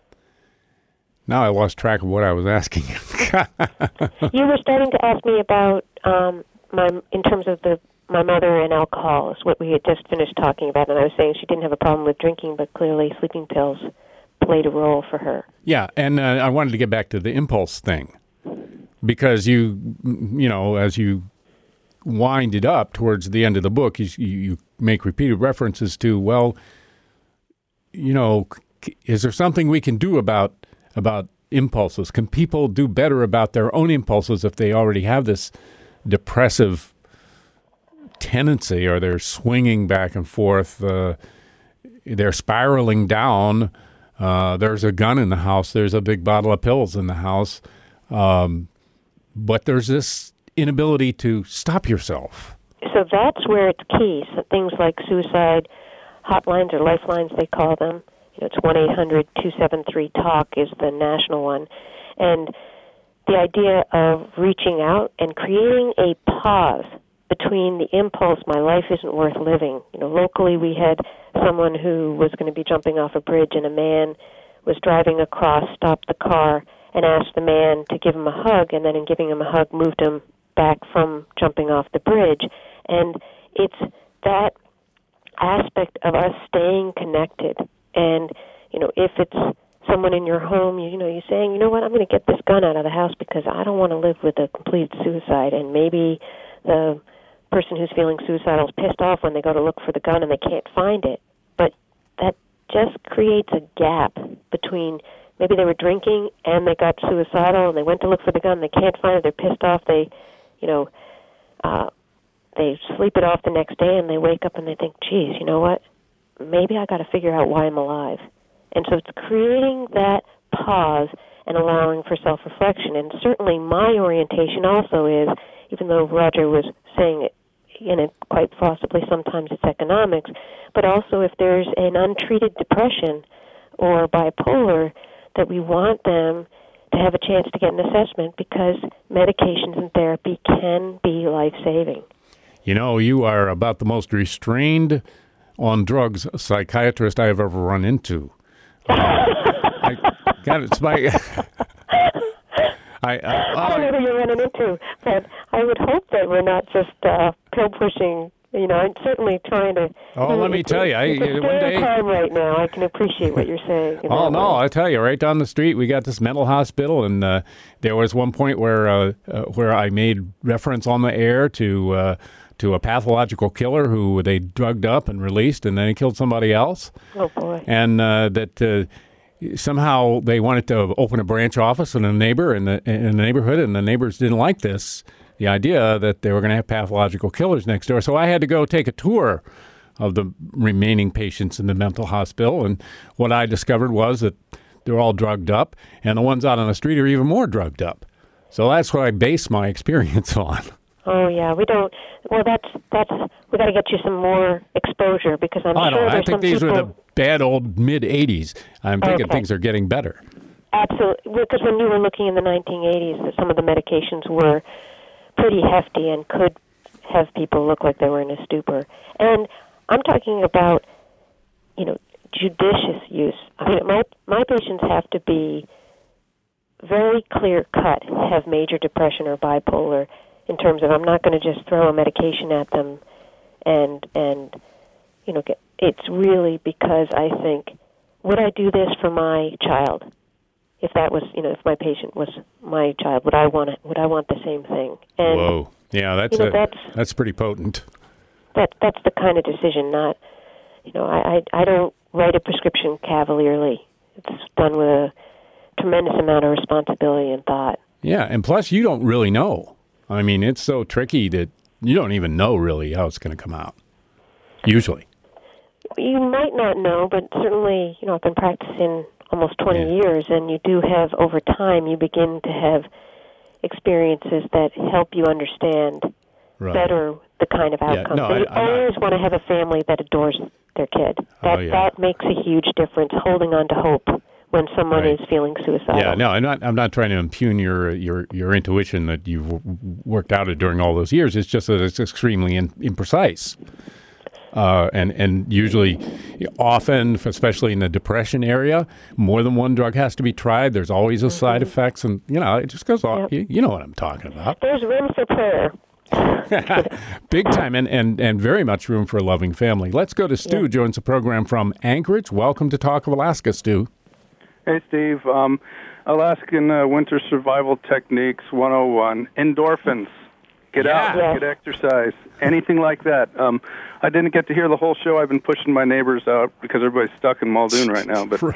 Now I lost track of what I was asking you. You were starting to ask me about in terms of my mother and alcohol, is what we had just finished talking about, and I was saying she didn't have a problem with drinking, but clearly sleeping pills played a role for her. Yeah, and I wanted to get back to the impulse thing, because you as you wind it up towards the end of the book, you make repeated references to, well, is there something we can do about impulses? Can people do better about their own impulses if they already have this depressive tendency, or they're swinging back and forth, they're spiraling down, there's a gun in the house, there's a big bottle of pills in the house, but there's this inability to stop yourself. So that's where it's key. So things like suicide hotlines, or lifelines they call them, it's 1-800-273-TALK is the national one. And the idea of reaching out and creating a pause between the impulse, my life isn't worth living. Locally we had someone who was going to be jumping off a bridge, and a man was driving across, stopped the car, and asked the man to give him a hug, and then in giving him a hug moved him back from jumping off the bridge. And it's that aspect of us staying connected. And, if it's someone in your home, you're saying, you know what, I'm going to get this gun out of the house because I don't want to live with a complete suicide. And maybe the person who's feeling suicidal is pissed off when they go to look for the gun and they can't find it. But that just creates a gap between maybe they were drinking and they got suicidal and they went to look for the gun, they can't find it, they're pissed off, they sleep it off the next day and they wake up and they think, geez, you know what, maybe I got to figure out why I'm alive. And so it's creating that pause and allowing for self-reflection. And certainly my orientation also is, even though Roger was saying it, quite possibly sometimes it's economics, but also if there's an untreated depression or bipolar, that we want them to have a chance to get an assessment because medications and therapy can be life-saving. You know, you are about the most restrained on drugs psychiatrist I have ever run into. It's my... I don't know who you're running into, but I would hope that we're not just pill pushing. I'm certainly trying to. Oh, let me tell you, it's one day time right now. I can appreciate what you're saying. Oh no, I tell you, right down the street we got this mental hospital, and there was one point where I made reference on the air to a pathological killer who they drugged up and released, and then he killed somebody else. Oh boy! And that. Somehow they wanted to open a branch office in a neighborhood, and the neighbors didn't like this, the idea that they were going to have pathological killers next door. So I had to go take a tour of the remaining patients in the mental hospital, and what I discovered was that they're all drugged up, and the ones out on the street are even more drugged up. So that's what I base my experience on. Oh yeah, we don't. Well, that's we got to get you some more exposure because I'm sure there's I think these were the bad old mid '80s. I'm thinking things are getting better. Absolutely, because when you were looking in the 1980s, some of the medications were pretty hefty and could have people look like they were in a stupor. And I'm talking about, judicious use. I mean, my patients have to be very clear cut, have major depression or bipolar. In terms of, I'm not going to just throw a medication at them, and it's really because I think, would I do this for my child? If that was, if my patient was my child, would I want the same thing? And, whoa, yeah, that's pretty potent. That's the kind of decision. Not, I don't write a prescription cavalierly. It's done with a tremendous amount of responsibility and thought. Yeah, and plus you don't really know. I mean, it's so tricky that you don't even know really how it's going to come out, usually. You might not know, but certainly, I've been practicing almost 20 years, and you do have, over time, you begin to have experiences that help you understand better the kind of outcome. Yeah, you always want to have a family that adores their kid. That makes a huge difference, holding on to hope when someone is feeling suicidal. Yeah, no, I'm not trying to impugn your intuition that you've worked out it during all those years. It's just that it's extremely imprecise. And usually, often, especially in the depression area, more than one drug has to be tried. There's always a side effects, and, it just goes on. Yep. You know what I'm talking about. There's room for prayer. Big time, and very much room for a loving family. Let's go to Stu, joins the program from Anchorage. Welcome to Talk of Alaska, Stu. Hey, Steve. Alaskan Winter Survival Techniques 101. Endorphins. Get out, get exercise, anything like that. I didn't get to hear the whole show. I've been pushing my neighbors out because everybody's stuck in Muldoon right now. But,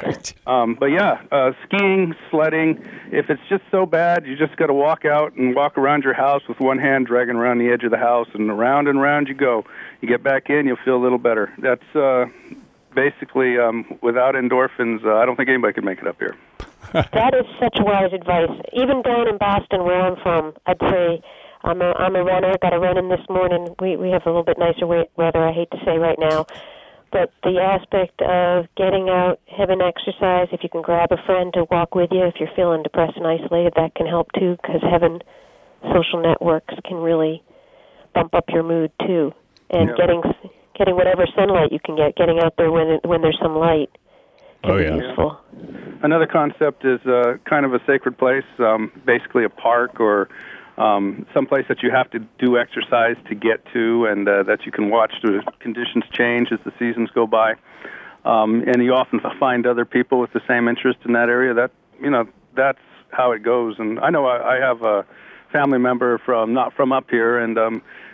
skiing, sledding, if it's just so bad, you just got to walk out and walk around your house with one hand dragging around the edge of the house, and round you go. You get back in, you'll feel a little better. That's basically, without endorphins, I don't think anybody could make it up here. That is such wise advice. Even down in Boston, where I'm from, I'd say, I'm a runner. Got a run in this morning. We have a little bit nicer weather, I hate to say right now. But the aspect of getting out, having exercise, if you can grab a friend to walk with you, if you're feeling depressed and isolated, that can help too, because having social networks can really bump up your mood too. And getting whatever sunlight you can get, getting out there when there's some light can be useful. Another concept is kind of a sacred place, basically a park or some place that you have to do exercise to get to, and that you can watch the conditions change as the seasons go by. And you often find other people with the same interest in that area. That's how it goes. And I know I have a family member not from up here, and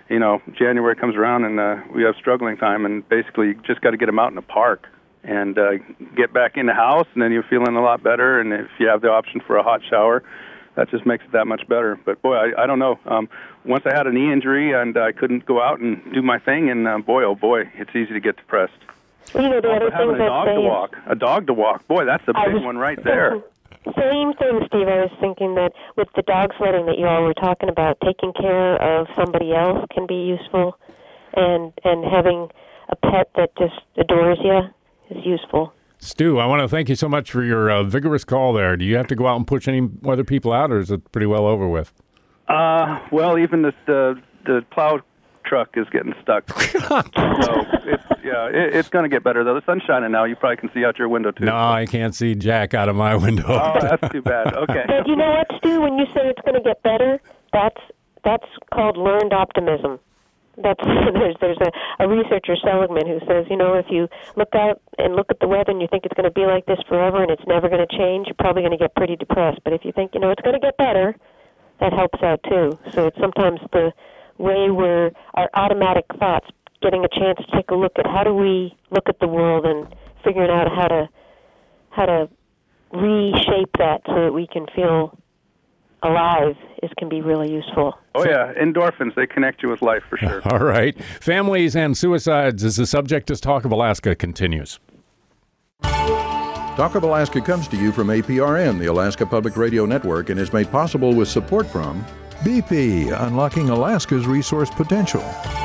January comes around and we have struggling time, and basically you just got to get them out in the park and get back in the house, and then you're feeling a lot better. And if you have the option for a hot shower, that just makes it that much better. But boy, I don't know. Once I had a knee injury and I couldn't go out and do my thing, and boy, oh boy, it's easy to get depressed. The other having thing a dog to walk. Boy, that's a big one right there. Same thing, Steve. I was thinking that with the dog sledding that you all were talking about, taking care of somebody else can be useful, and having a pet that just adores you is useful. Stu, I want to thank you so much for your vigorous call there. Do you have to go out and push any other people out, or is it pretty well over with? Well, even the plow truck is getting stuck. So it's going to get better, though. The sun's shining now. You probably can see out your window, too. No, I can't see Jack out of my window. Oh, that's too bad. Okay. But you know what, Stu? When you say it's going to get better, that's called learned optimism. There's a researcher, Seligman, who says, if you look out and look at the weather and you think it's going to be like this forever and it's never going to change, you're probably going to get pretty depressed. But if you think, it's going to get better, that helps out, too. So it's sometimes the way our automatic thoughts, getting a chance to take a look at how do we look at the world and figuring out how to reshape that so that we can feel alive can be really useful. Oh, yeah. Endorphins, they connect you with life for sure. All right. Families and suicides is the subject as Talk of Alaska continues. Talk of Alaska comes to you from APRN, the Alaska Public Radio Network, and is made possible with support from BP, unlocking Alaska's resource potential.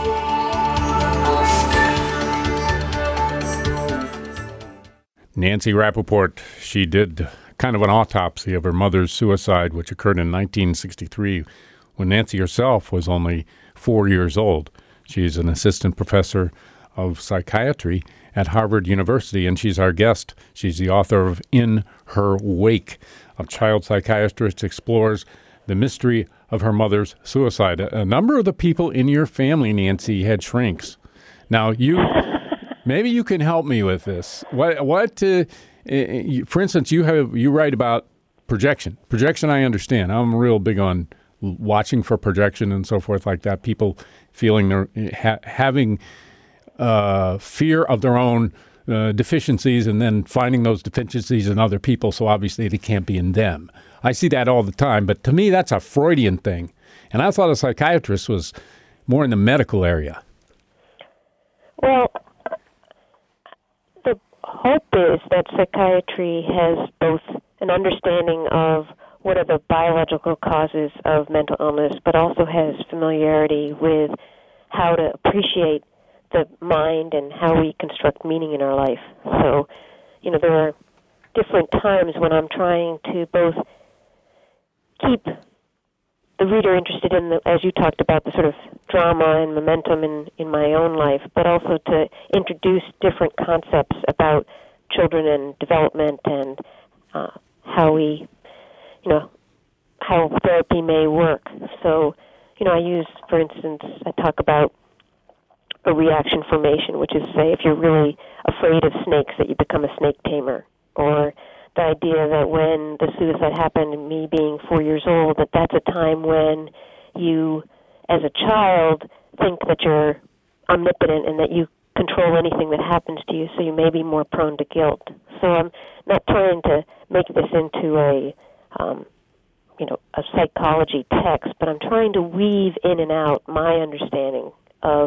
Nancy Rappaport, she did kind of an autopsy of her mother's suicide, which occurred in 1963 when Nancy herself was only 4 years old. She's an assistant professor of psychiatry at Harvard University, and she's our guest. She's the author of In Her Wake. A child psychiatrist explores the mystery of her mother's suicide. A number of the people in your family, Nancy, had shrinks. Now, maybe you can help me with this. For instance, you write about projection. Projection, I understand. I'm real big on watching for projection and so forth like that. People feeling having fear of their own deficiencies and then finding those deficiencies in other people, so obviously they can't be in them. I see that all the time, but to me that's a Freudian thing. And I thought a psychiatrist was more in the medical area. Well, the hope is that psychiatry has both an understanding of what are the biological causes of mental illness, but also has familiarity with how to appreciate the mind and how we construct meaning in our life. So, there are different times when I'm trying to both keep the reader interested in, as you talked about, the sort of drama and momentum in my own life, but also to introduce different concepts about children and development and how we, how therapy may work. So, I use, for instance, I talk about a reaction formation, which is, say, if you're really afraid of snakes, that you become a snake tamer, or the idea that when the suicide happened, and me being 4 years old, that's a time when you, as a child, think that you're omnipotent and that you control anything that happens to you, so you may be more prone to guilt. So I'm not trying to make this into a psychology text, but I'm trying to weave in and out my understanding of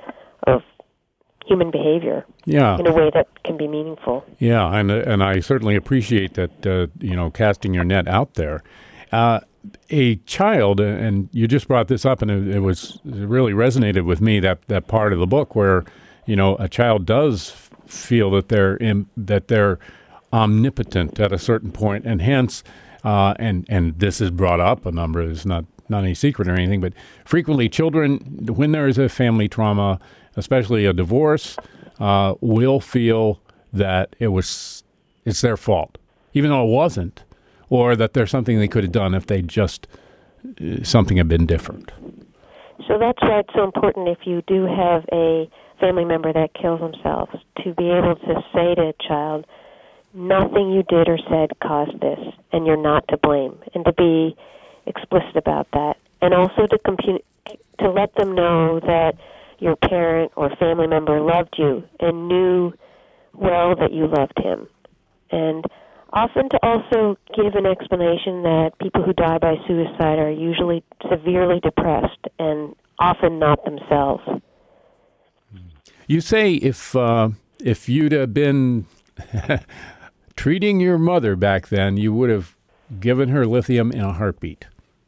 human behavior in a way that can be meaningful. Yeah, and I certainly appreciate that, casting your net out there. A child, and you just brought this up, and it really resonated with me, that part of the book where, a child does feel that they're omnipotent at a certain point, and hence, and this is brought up a number, it's not any secret or anything, but frequently children, when there is a family trauma, especially a divorce, will feel that it's their fault, even though it wasn't, or that there's something they could have done if they just, something had been different. So that's why it's so important, if you do have a family member that kills themselves, to be able to say to a child, nothing you did or said caused this, and you're not to blame, and to be explicit about that, and also to to let them know that your parent or family member loved you and knew well that you loved him. And often to also give an explanation that people who die by suicide are usually severely depressed and often not themselves. You say if you'd have been treating your mother back then, you would have given her lithium in a heartbeat.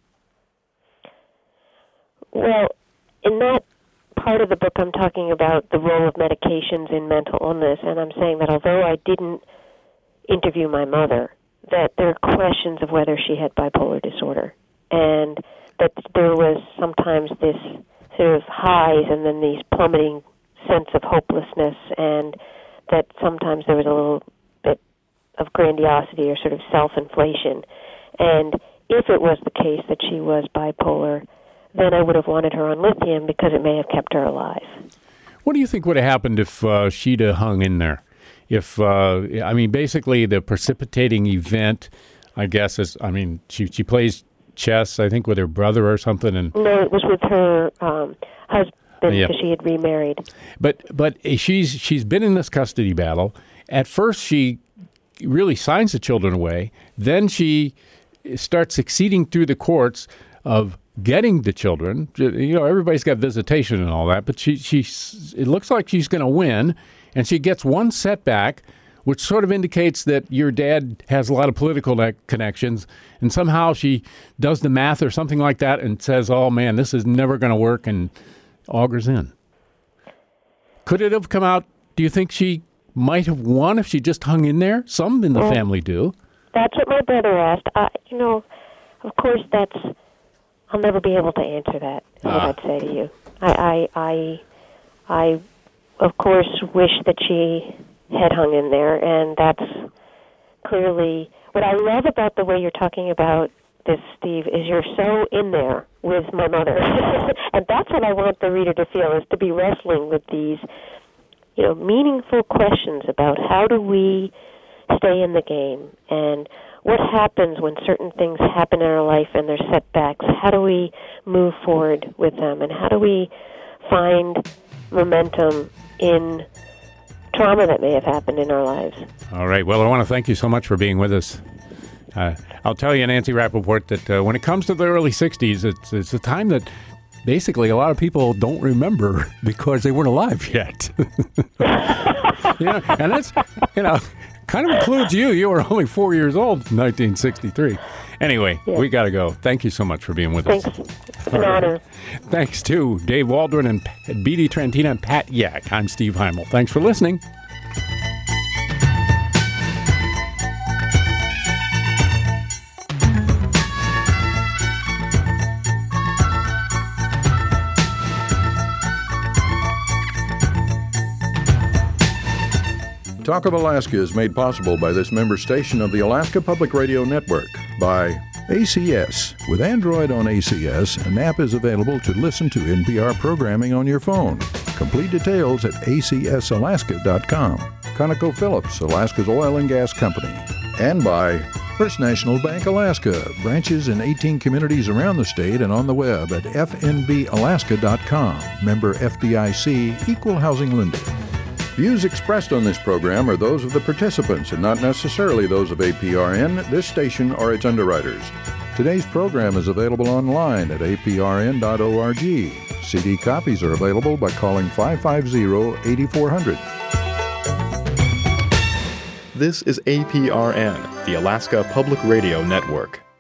Well, in that part of the book, I'm talking about the role of medications in mental illness, and I'm saying that although I didn't interview my mother, that there are questions of whether she had bipolar disorder, and that there was sometimes this sort of highs and then these plummeting sense of hopelessness, and that sometimes there was a little bit of grandiosity or sort of self-inflation. And if it was the case that she was bipolar, then I would have wanted her on lithium because it may have kept her alive. What do you think would have happened if she'd have hung in there? If, basically the precipitating event, I guess, is, she plays chess, I think, with her brother or something. And no, it was with her husband because she had remarried. But she's been in this custody battle. At first, she really signs the children away. Then she starts succeeding through the courts of getting the children. You know, everybody's got visitation and all that, but it looks like she's going to win, and she gets one setback, which sort of indicates that your dad has a lot of political connections, and somehow she does the math or something like that and says, oh, man, this is never going to work, and augers in. Could it have come out, do you think she might have won if she just hung in there? Some in the family do. That's what my brother asked. Of course, I'll never be able to answer that, what I'd say to you. I of course, wish that she had hung in there, and that's clearly what I love about the way you're talking about this, Steve, is you're so in there with my mother. And that's what I want the reader to feel, is to be wrestling with these, meaningful questions about how do we stay in the game, and what happens when certain things happen in our life and there's setbacks. How do we move forward with them, and how do we find momentum in trauma that may have happened in our lives? All right. Well, I want to thank you so much for being with us. I'll tell you, Nancy Rappaport, that when it comes to the early 60s, it's a time that basically a lot of people don't remember because they weren't alive yet. And that's, kind of includes you. You were only 4 years old in 1963. Anyway, we got to go. Thank you so much for being with us. Thanks. It's an honor. Thanks to Dave Waldron and B.D. Trantina and Pat Yak. I'm Steve Heimel. Thanks for listening. Talk of Alaska is made possible by this member station of the Alaska Public Radio Network, by ACS. With Android on ACS, an app is available to listen to NPR programming on your phone. Complete details at acsalaska.com. ConocoPhillips, Alaska's oil and gas company. And by First National Bank Alaska, branches in 18 communities around the state and on the web at fnbalaska.com. Member FDIC, Equal Housing Lender. Views expressed on this program are those of the participants and not necessarily those of APRN, this station, or its underwriters. Today's program is available online at aprn.org. CD copies are available by calling 550-8400. This is APRN, the Alaska Public Radio Network.